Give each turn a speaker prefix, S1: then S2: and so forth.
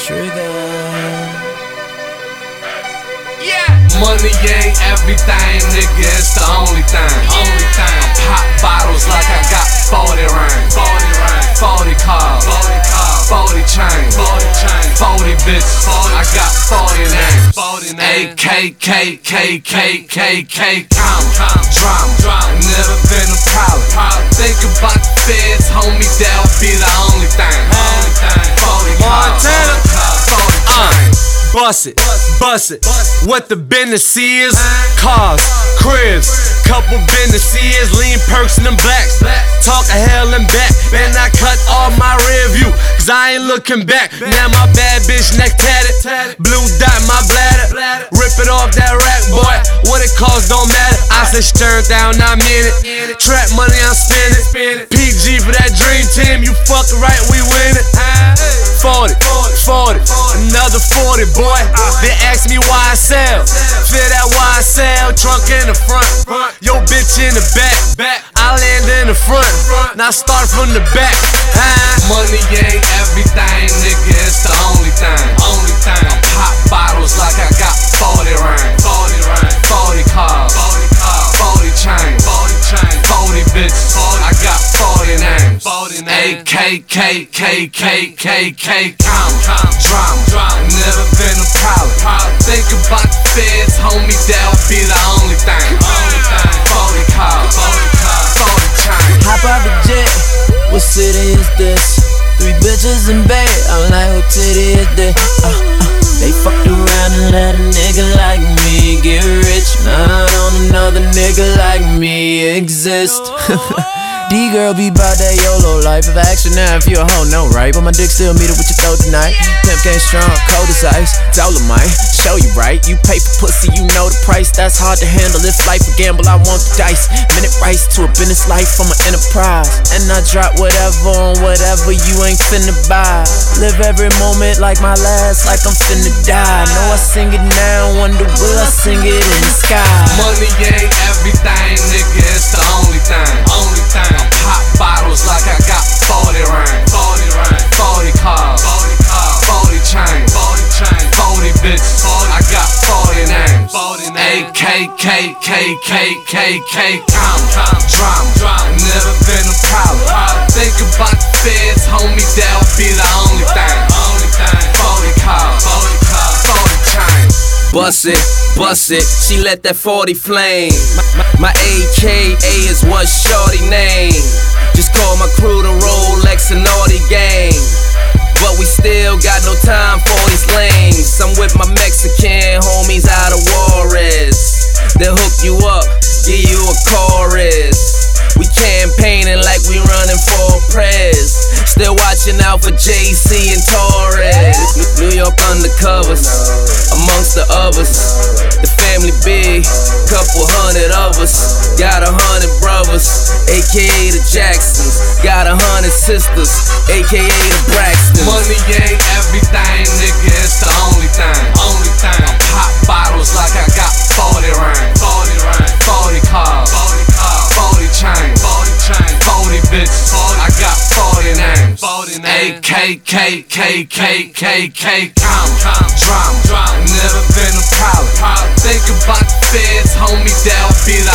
S1: Trigger.
S2: Yeah. Money ain't everything, nigga, it's the only thing. Only thing. I pop bottles like I got 40 rings. 40 cars, 40 chains, 40 bitches. I got 40 names. AKKKKKK drama. Never been a problem. Think about the feds, homie, that'll be the only thing. 40 cars, 40 chains.
S3: Bust it, what the business is. Cars, cribs, couple businesses. Lean perks and them blacks. Talk a hell and back. Man, I cut off my rear view, cause I ain't looking back. Now my bad bitch neck tatted. Blue dot my bladder. Rip it off that rack, boy. What it costs don't matter. I said stir down, I mean it. Trap money, I'm spending. PG for that dream team. You fuckin' right, we winning. 40, another 40, boy. They ask me why I sell. Feel that why I sell. Trunk in the front, yo bitch in the back. I land in the front, now start from the back.
S2: Money ain't everything, nigga, it's the only thing. I pop bottles like I got 40 rings. 40 cars, 40 chains, 40 bitches. I got 40 names. AKKKKKK drama. Never been a problem. Think about the feds, homie, that'll be the only thing. 40 cars, 40 chains.
S1: Hop out the jet, what city is this? 3 bitches in bed, I'm like, what city is this? They fucked around and let a nigga like me get rich. Not on another nigga like me exist. D-girl be bout that YOLO life. If action now, if you a hoe, no right. But my dick still meet it with your throat tonight. Pimp game strong, cold as ice. Dolomite, show you right. You pay for pussy, you know the price. That's hard to handle. If life a gamble, I want the dice. Minute rice to a business life from an enterprise. And I drop whatever on whatever you ain't finna buy. Live every moment like my last, like I'm finna die. Know I sing it now, wonder will I sing it in the sky.
S2: Money ain't everything, nigga, it's the only thing. I pop bottles like I got 40 rings. 40 cars, 40 chains, 40 bitches. I got 40 names. AKKKKKK drama. Never been a problem. Think about the feds, homie, that'll be the only thing. 40 cars, 40 chains.
S4: Bust it, she let that 40 flame. My AKA is what shorty name. Just call my crew the Rolex and Naughty gang. But we still got no time for these lames. I'm with my Mexican homies out of Juarez. They'll hook you up, give you a chorus. We campaigning like we running for prez. Still watching out for JC and Torres. New York undercovers, amongst the others. The family big, couple hundred of us. Got 100 brothers, aka the Jacksons. Got 100 sisters, aka the Braxtons.
S2: Money ain't everything, nigga, it's the only thing. I pop bottles like I got 40 rings. 40 cars, 40 chains, 40 bitches. I got 40 names. AKKKKKK drama. Never been a problem. Think about the feds, homie, that'll be the